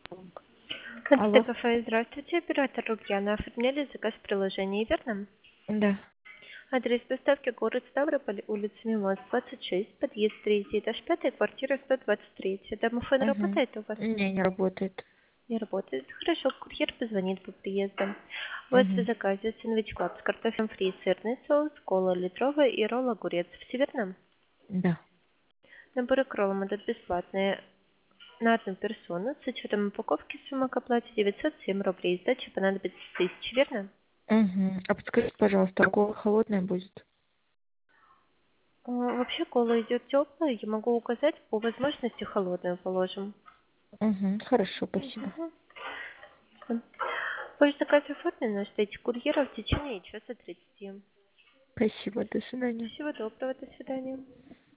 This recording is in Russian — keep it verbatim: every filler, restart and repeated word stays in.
Алло. кафе, здравствуйте, оператор Рубьяна. Оформляли заказ в приложении, верно? Да. Адрес доставки город Ставрополь, улица Мимоз, двадцать шесть, подъезд третий, этаж пятый, квартира сто двадцать три. Домофон Угу. работает у вас? Не, не работает. Не работает. Хорошо, курьер позвонит по приезду. У вас в Угу. заказе сэндвич клаб с картофелем фри, сырный соус, кола литровая и ролл огурец. Все верно? Да. Наборы к роллам идут бесплатные на одну персону. С учетом упаковки сумма к оплате девятьсот семь рублей. Сдача понадобится тысяча, верно? Угу. А подскажите, пожалуйста, а кола холодная будет? А, Вообще кола идет теплая, я могу указать, по возможности холодную положим. Угу. Хорошо, спасибо. Мгм. Ваш заказ оформлен, ждите курьера в течение часа тридцати. Спасибо, до свидания. Всего доброго, до свидания.